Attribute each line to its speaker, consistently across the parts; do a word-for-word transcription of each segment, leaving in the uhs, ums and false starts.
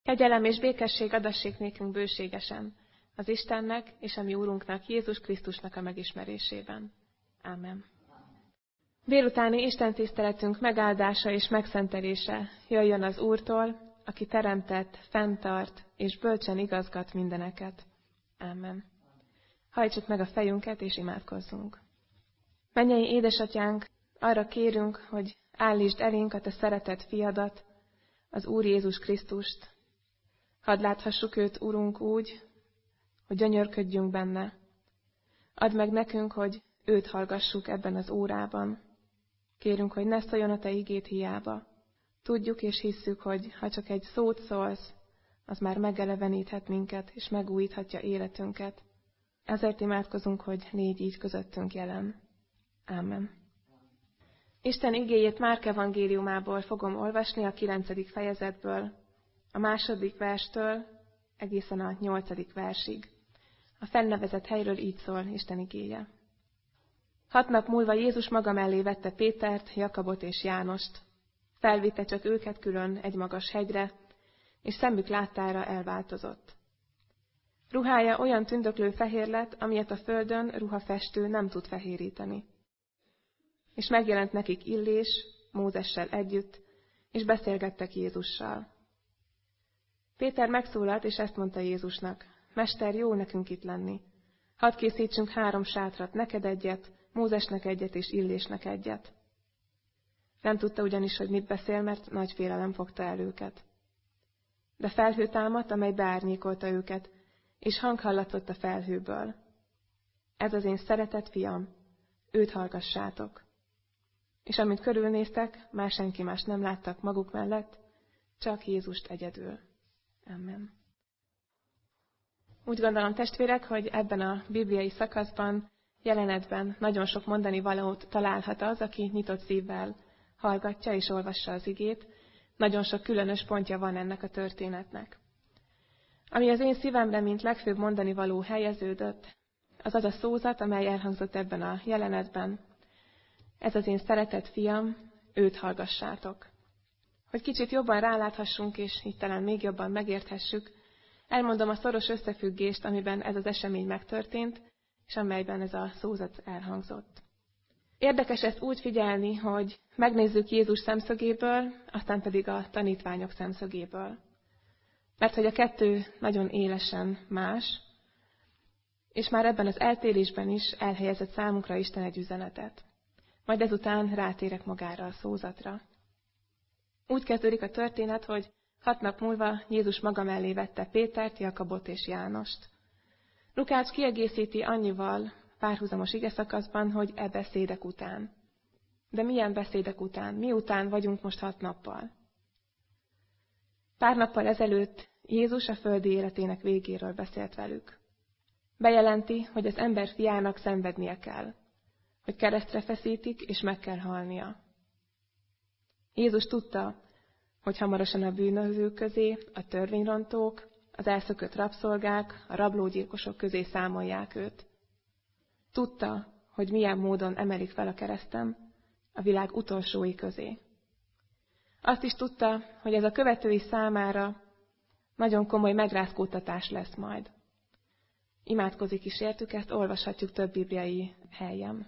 Speaker 1: Kegyelem és békesség adassék nékünk bőségesen, az Istennek és a mi Úrunknak, Jézus Krisztusnak a megismerésében. Ámen. Délutáni Isten tiszteletünk megáldása és megszentelése jöjjön az Úrtól, aki teremtett, fenntart és bölcsen igazgat mindeneket. Ámen. Hajtsuk meg a fejünket és imádkozzunk. Mennyei édesatyánk, arra kérünk, hogy állítsd elénk a te szeretett fiadat, az Úr Jézus Krisztust. Hadd láthassuk őt, Urunk, úgy, hogy gyönyörködjünk benne. Add meg nekünk, hogy őt hallgassuk ebben az órában. Kérünk, hogy ne szóljon a te igéd hiába. Tudjuk és hisszük, hogy ha csak egy szót szólsz, az már megeleveníthet minket, és megújíthatja életünket. Ezért imádkozunk, hogy légy így közöttünk jelen. Ámen. Isten igéjét Márk evangéliumából fogom olvasni, a kilencedik fejezetből, a második verstől egészen a nyolcadik versig. A fennevezett helyről így szól Isten igéje. Hat nap múlva Jézus maga mellé vette Pétert, Jakabot és Jánost. Felvitte csak őket külön egy magas hegyre, és szemük láttára elváltozott. Ruhája olyan tündöklő fehér lett, amilyet a földön ruhafestő nem tud fehéríteni. És megjelent nekik Illés, Mózessel együtt, és beszélgettek Jézussal. Péter megszólalt, és ezt mondta Jézusnak: Mester, jó nekünk itt lenni. Hadd készítsünk három sátrat, neked egyet, Mózesnek egyet és Illésnek egyet. Nem tudta ugyanis, hogy mit beszél, mert nagy félelem fogta el őket. De felhő támadt, amely beárnyékolta őket, és hang hallatszott a felhőből: Ez az én szeretett fiam, őt hallgassátok. És amint körülnéztek, már senki más nem láttak maguk mellett, csak Jézust egyedül. Amen. Úgy gondolom, testvérek, hogy ebben a bibliai szakaszban, jelenetben nagyon sok mondani valót találhat az, aki nyitott szívvel hallgatja és olvassa az igét. Nagyon sok különös pontja van ennek a történetnek. Ami az én szívemre, mint legfőbb mondani való helyeződött, az az a szózat, amely elhangzott ebben a jelenetben. Ez az én szeretett fiam, őt hallgassátok. Hogy kicsit jobban ráláthassunk, és így talán még jobban megérthessük, elmondom a szoros összefüggést, amiben ez az esemény megtörtént, és amelyben ez a szózat elhangzott. Érdekes ezt úgy figyelni, hogy megnézzük Jézus szemszögéből, aztán pedig a tanítványok szemszögéből. Mert hogy a kettő nagyon élesen más, és már ebben az eltérésben is elhelyezett számunkra Isten egy üzenetet. Majd ezután rátérek magára a szózatra. Úgy kezdődik a történet, hogy hat nap múlva Jézus maga mellé vette Pétert, Jakabot és Jánost. Lukács kiegészíti annyival párhuzamos igeszakaszban, hogy e beszédek után. De milyen beszédek után? Miután vagyunk most hat nappal? Pár nappal ezelőtt Jézus a földi életének végéről beszélt velük. Bejelenti, hogy az ember fiának szenvednie kell, hogy keresztre feszítik és meg kell halnia. Jézus tudta, hogy hamarosan a bűnözők közé, a törvényrontók, az elszökött rabszolgák, a rablógyilkosok közé számolják őt. Tudta, hogy milyen módon emelik fel a kereszten a világ utolsói közé. Azt is tudta, hogy ez a követői számára nagyon komoly megrázkódtatás lesz majd. Imádkozik is értük, ezt olvashatjuk több bibliai helyen.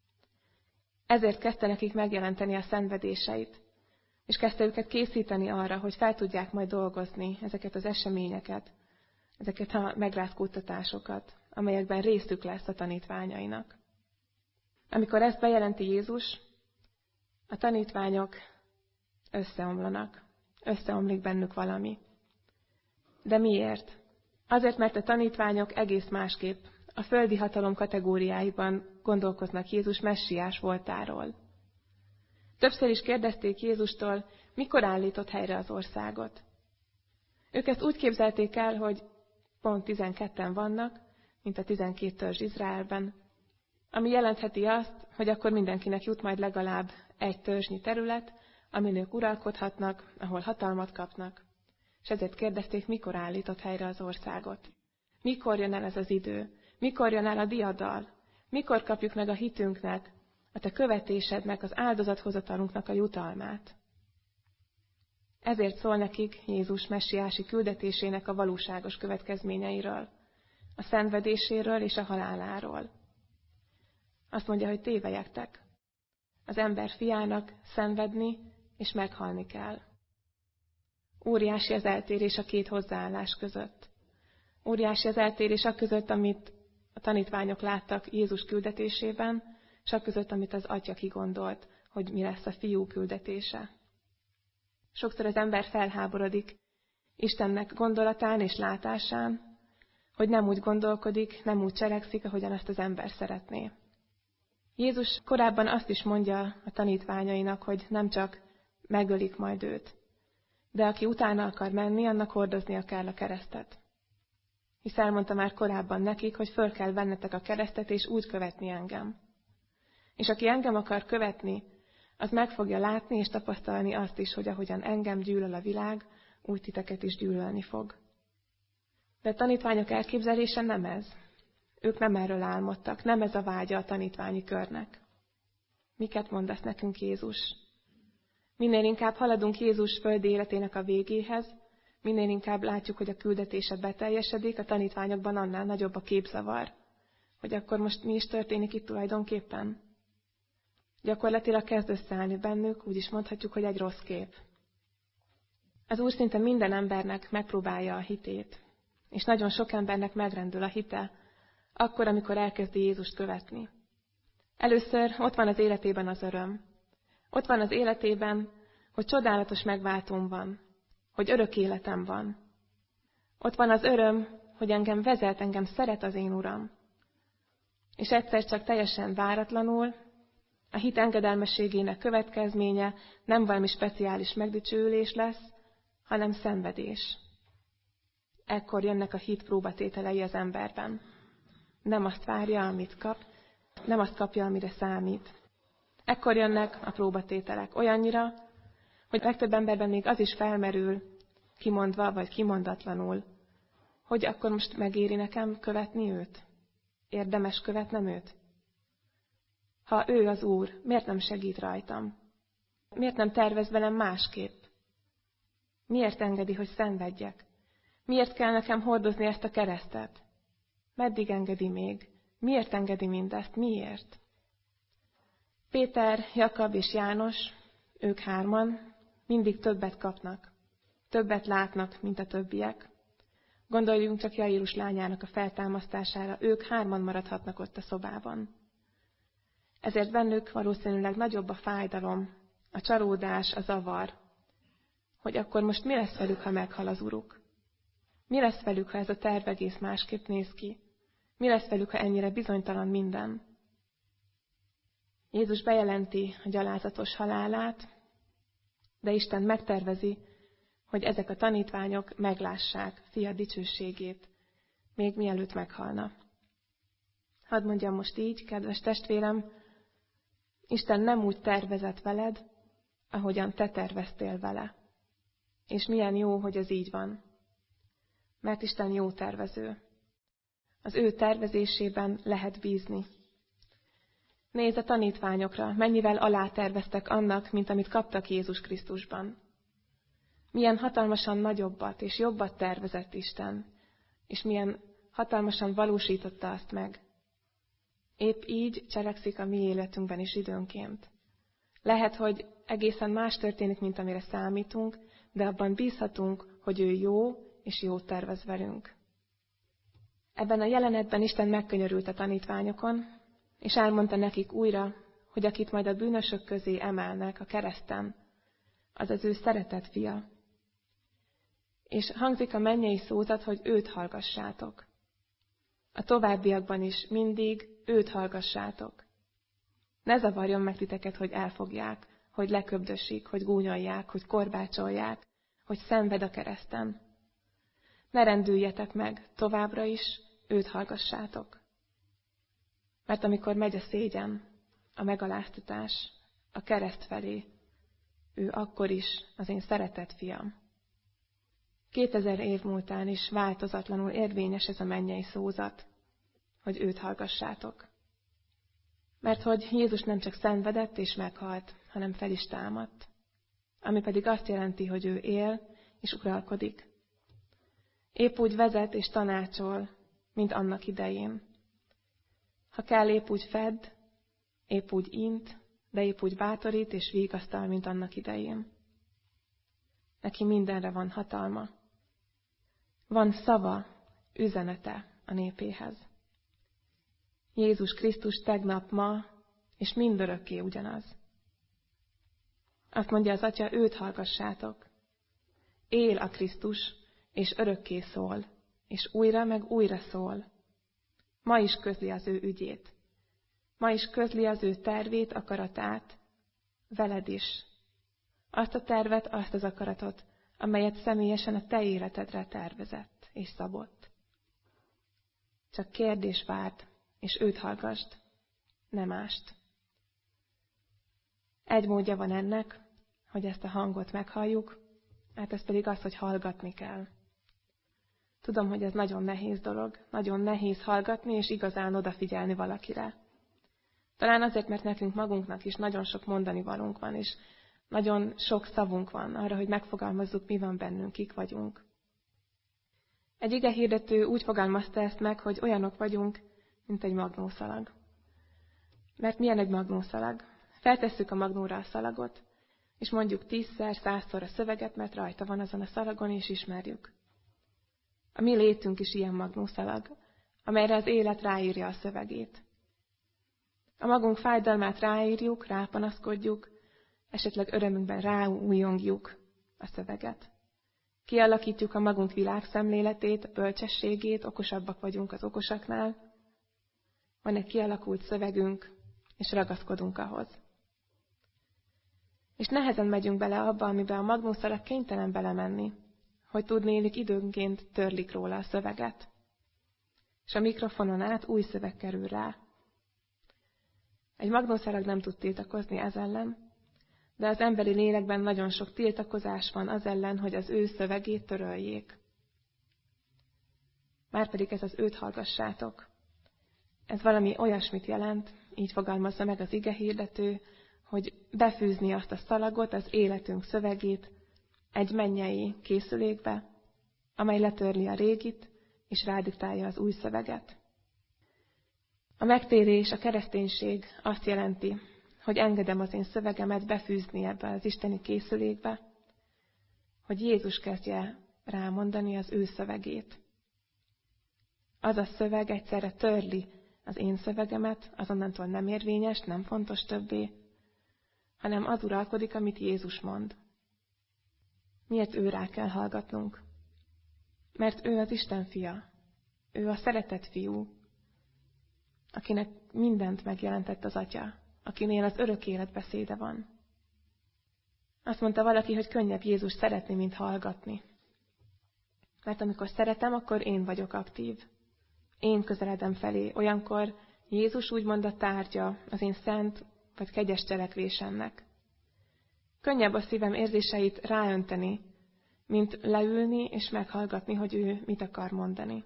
Speaker 1: Ezért kezdte nekik megjelenteni a szenvedéseit, és kezdte őket készíteni arra, hogy fel tudják majd dolgozni ezeket az eseményeket, ezeket a megrázkódtatásokat, amelyekben részük lesz a tanítványainak. Amikor ezt bejelenti Jézus, a tanítványok összeomlanak, összeomlik bennük valami. De miért? Azért, mert a tanítványok egész másképp a földi hatalom kategóriáiban gondolkoznak Jézus messiás voltáról. Többször is kérdezték Jézustól, mikor állított helyre az országot. Ők ezt úgy képzelték el, hogy pont tizenketten vannak, mint a tizenkét törzs Izraelben, ami jelentheti azt, hogy akkor mindenkinek jut majd legalább egy törzsnyi terület, amin ők uralkodhatnak, ahol hatalmat kapnak. És ezért kérdezték, mikor állított helyre az országot. Mikor jön el ez az idő? Mikor jön el a diadal? Mikor kapjuk meg a hitünknek, a te követésednek, az áldozathozatalunknak a jutalmát? Ezért szól nekik Jézus messiási küldetésének a valóságos következményeiről, a szenvedéséről és a haláláról. Azt mondja, hogy tévelyegtek. Az ember fiának szenvedni és meghalni kell. Óriási az eltérés a két hozzáállás között. Óriási az eltérés a között, amit a tanítványok láttak Jézus küldetésében, és a között, amit az Atya kigondolt, hogy mi lesz a fiú küldetése. Sokszor az ember felháborodik Istennek gondolatán és látásán, hogy nem úgy gondolkodik, nem úgy cselekszik, ahogyan azt az ember szeretné. Jézus korábban azt is mondja a tanítványainak, hogy nem csak megölik majd őt, de aki utána akar menni, annak hordoznia kell a keresztet. Hisz elmondta már korábban nekik, hogy föl kell vennetek a keresztet, és úgy követni engem. És aki engem akar követni, az meg fogja látni és tapasztalni azt is, hogy ahogyan engem gyűlöl a világ, úgy titeket is gyűlölni fog. De a tanítványok elképzelése nem ez. Ők nem erről álmodtak, nem ez a vágya a tanítványi körnek. Miket mondasz nekünk Jézus? Minél inkább haladunk Jézus földi életének a végéhez, minél inkább látjuk, hogy a küldetése beteljesedik, a tanítványokban annál nagyobb a képzavar. Hogy akkor most mi is történik itt tulajdonképpen? Gyakorlatilag kezd összeállni bennük, úgy is mondhatjuk, hogy egy rossz kép. Az Úr szinte minden embernek megpróbálja a hitét, és nagyon sok embernek megrendül a hite, akkor, amikor elkezdi Jézust követni. Először ott van az életében az öröm. Ott van az életében, hogy csodálatos megváltóm van, hogy örök életem van. Ott van az öröm, hogy engem vezet, engem szeret az én Uram. És egyszer csak teljesen váratlanul, a hit engedelmességének következménye nem valami speciális megdicsőülés lesz, hanem szenvedés. Ekkor jönnek a hit próbatételei az emberben. Nem azt várja, amit kap, nem azt kapja, amire számít. Ekkor jönnek a próbatételek olyannyira, hogy legtöbb emberben még az is felmerül, kimondva vagy kimondatlanul, hogy akkor most megéri nekem követni őt? Érdemes követnem őt? Ha ő az Úr, miért nem segít rajtam? Miért nem tervez velem másképp? Miért engedi, hogy szenvedjek? Miért kell nekem hordozni ezt a keresztet? Meddig engedi még? Miért engedi mindezt? Miért? Péter, Jakab és János, ők hárman mindig többet kapnak. Többet látnak, mint a többiek. Gondoljunk csak Jairus lányának a feltámasztására, ők hárman maradhatnak ott a szobában. Ezért bennük valószínűleg nagyobb a fájdalom, a csalódás, a zavar, hogy akkor most mi lesz velük, ha meghal az Uruk? Mi lesz velük, ha ez a terv egész másképp néz ki? Mi lesz velük, ha ennyire bizonytalan minden? Jézus bejelenti a gyalázatos halálát, de Isten megtervezi, hogy ezek a tanítványok meglássák fia dicsőségét, még mielőtt meghalna. Hadd mondjam most így, kedves testvérem, Isten nem úgy tervezett veled, ahogyan te terveztél vele. És milyen jó, hogy ez így van. Mert Isten jó tervező. Az ő tervezésében lehet bízni. Nézz a tanítványokra, mennyivel aláterveztek annak, mint amit kaptak Jézus Krisztusban. Milyen hatalmasan nagyobbat és jobbat tervezett Isten, és milyen hatalmasan valósította azt meg. Épp így cselekszik a mi életünkben is időnként. Lehet, hogy egészen más történik, mint amire számítunk, de abban bízhatunk, hogy ő jó és jót tervez velünk. Ebben a jelenetben Isten megkönyörült a tanítványokon, és elmondta nekik újra, hogy akit majd a bűnösök közé emelnek a kereszten, az az ő szeretett fia. És hangzik a mennyei szózat, hogy őt hallgassátok. A továbbiakban is mindig őt hallgassátok. Ne zavarjon meg titeket, hogy elfogják, hogy leköbdösik, hogy gúnyolják, hogy korbácsolják, hogy szenved a kereszten. Ne rendüljetek meg, továbbra is őt hallgassátok. Mert amikor megy a szégyen, a megaláztatás, a kereszt felé, ő akkor is az én szeretett fiam. Kétezer év múltán is változatlanul érvényes ez a mennyei szózat, hogy őt hallgassátok. Mert hogy Jézus nem csak szenvedett és meghalt, hanem fel is támadt. ami pedig azt jelenti, hogy ő él és uralkodik. Épp úgy vezet és tanácsol, mint annak idején. Ha kell, épp úgy fedd, épp úgy int, de épp úgy bátorít és vigasztal, mint annak idején. Neki mindenre van hatalma. Van szava, üzenete a népéhez. Jézus Krisztus tegnap, ma és mindörökké ugyanaz. Azt mondja az Atya, őt hallgassátok. Él a Krisztus, és örökké szól, és újra meg újra szól. Ma is közli az ő ügyét. Ma is közli az ő tervét, akaratát, veled is. Azt a tervet, azt az akaratot, amelyet személyesen a te életedre tervezett és szabott. Csak kérdés várd, és őt hallgasd, nem mást. Egy módja van ennek, hogy ezt a hangot meghalljuk, hát ez pedig az, hogy hallgatni kell. Tudom, hogy ez nagyon nehéz dolog, nagyon nehéz hallgatni és igazán odafigyelni valakire. Talán azért, mert nekünk magunknak is nagyon sok mondani valónk van, és nagyon sok szavunk van arra, hogy megfogalmazzuk, mi van bennünk, kik vagyunk. Egy igehirdető úgy fogalmazta ezt meg, hogy olyanok vagyunk, mint egy magnószalag. Mert milyen egy magnószalag? Feltesszük a magnóra a szalagot, és mondjuk tízszer, százszor a szöveget, mert rajta van azon a szalagon, és ismerjük. A mi létünk is ilyen magnószalag, amelyre az élet ráírja a szövegét. A magunk fájdalmát ráírjuk, rápanaszkodjuk, esetleg örömünkben ráújongjuk a szöveget. Kialakítjuk a magunk világszemléletét, bölcsességét, okosabbak vagyunk az okosaknál. Van egy kialakult szövegünk, és ragaszkodunk ahhoz. És nehezen megyünk bele abba, amiben a magnószalag kénytelen belemenni, hogy tudnélik időnként törlik róla a szöveget. És a mikrofonon át új szöveg kerül rá. Egy magnószalag nem tud tiltakozni ez ellen, de az emberi lélekben nagyon sok tiltakozás van az ellen, hogy az ő szövegét töröljék. Márpedig ez az őt hallgassátok. Ez valami olyasmit jelent, így fogalmazza meg az igehirdető, hogy befűzni azt a szalagot, az életünk szövegét egy mennyei készülékbe, amely letörli a régit, és rádiktálja az új szöveget. A megtérés, a kereszténység azt jelenti, hogy engedem az én szövegemet befűzni ebbe az isteni készülékbe, hogy Jézus kezdje rámondani az ő szövegét. Az a szöveg egyszerre törli az én szövegemet, azonnantól nem érvényes, nem fontos többé, hanem az uralkodik, amit Jézus mond. Miért ő rá kell hallgatnunk? Mert ő az Isten fia. Ő a szeretett fiú, akinek mindent megjelentett az Atya, akinél az örök élet beszéde van. Azt mondta valaki, hogy könnyebb Jézus szeretni, mint hallgatni. Mert amikor szeretem, akkor én vagyok aktív. Én közeledem felé. Olyankor Jézus úgymond a tárgya az én szent vagy kegyes cselekvésemnek. Könnyebb a szívem érzéseit ráönteni, mint leülni és meghallgatni, hogy ő mit akar mondani.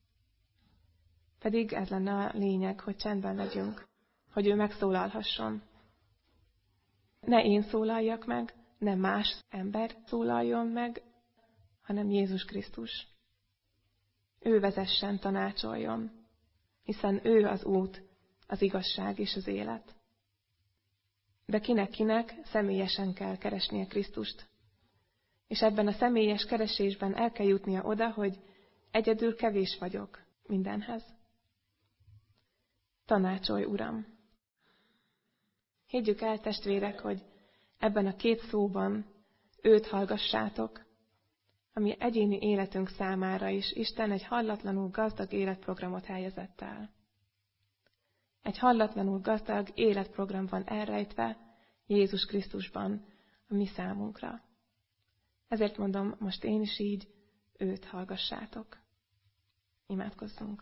Speaker 1: Pedig ez lenne a lényeg, hogy csendben legyünk, hogy ő megszólalhasson. Ne én szólaljak meg, ne más ember szólaljon meg, hanem Jézus Krisztus. Ő vezessen, tanácsoljon, hiszen ő az út, az igazság és az élet. De kinek-kinek személyesen kell keresnie Krisztust. És ebben a személyes keresésben el kell jutnia oda, hogy egyedül kevés vagyok mindenhez. Tanácsolj, Uram! Higgyük el, testvérek, hogy ebben a két szóban őt hallgassátok, ami egyéni életünk számára is Isten egy hallatlanul gazdag életprogramot helyezett el. Egy hallatlanul gazdag életprogram van elrejtve Jézus Krisztusban a mi számunkra. Ezért mondom most én is így, őt hallgassátok. Imádkozzunk.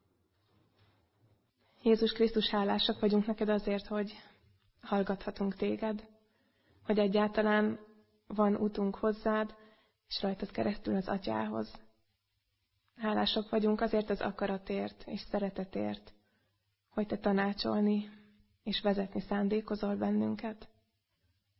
Speaker 1: Jézus Krisztus, hálásak vagyunk neked azért, hogy hallgathatunk téged, hogy egyáltalán van útunk hozzád, és rajtad keresztül az Atyához. Hálások vagyunk azért az akaratért és szeretetért, hogy te tanácsolni és vezetni szándékozol bennünket.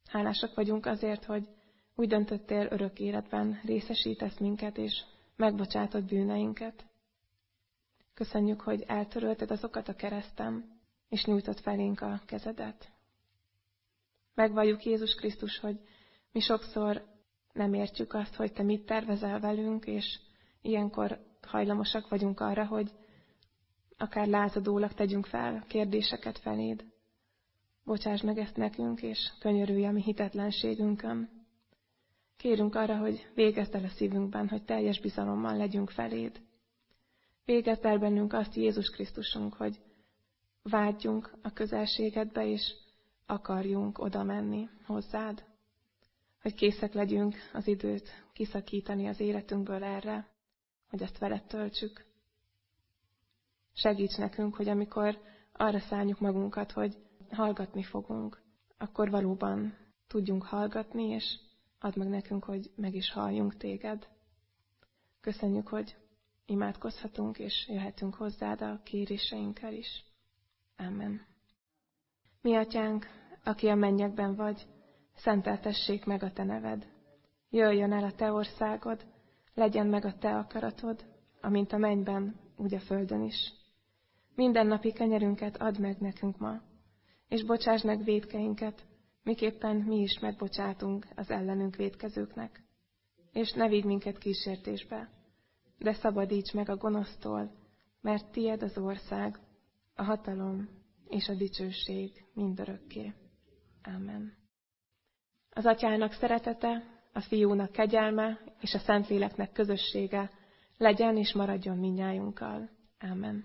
Speaker 1: Hálásak vagyunk azért, hogy úgy döntöttél, örök életben részesítesz minket, és megbocsátod bűneinket. Köszönjük, hogy eltörölted azokat a kereszten, és nyújtod felénk a kezedet. Megvalljuk, Jézus Krisztus, hogy mi sokszor nem értjük azt, hogy te mit tervezel velünk, és ilyenkor hajlamosak vagyunk arra, hogy akár lázadólag tegyünk fel kérdéseket feléd. Bocsáss meg ezt nekünk, és könyörülj a mi hitetlenségünkön. Kérünk arra, hogy végezd el a szívünkben, hogy teljes bizalommal legyünk feléd. Végezd el bennünk azt, Jézus Krisztusunk, hogy vágyjunk a közelségedbe, és akarjunk oda menni hozzád. Hogy készek legyünk az időt kiszakítani az életünkből erre, hogy ezt veled töltsük. Segíts nekünk, hogy amikor arra szálljuk magunkat, hogy hallgatni fogunk, akkor valóban tudjunk hallgatni, és add meg nekünk, hogy meg is halljunk téged. Köszönjük, hogy imádkozhatunk, és jöhetünk hozzád a kéréseinkkel is. Amen. Mi atyánk, aki a mennyekben vagy, szenteltessék meg a te neved. Jöjjön el a te országod, legyen meg a te akaratod, amint a mennyben, úgy a földön is. Mindennapi kenyerünket add meg nekünk ma, és bocsáss meg vétkeinket, miképpen mi is megbocsátunk az ellenünk vétkezőknek. És ne vigy minket kísértésbe, de szabadíts meg a gonosztól, mert tied az ország, a hatalom és a dicsőség mindörökké. Amen. Az Atyának szeretete, a Fiúnak kegyelme és a Szentléleknek közössége legyen és maradjon mindnyájunkkal. Amen.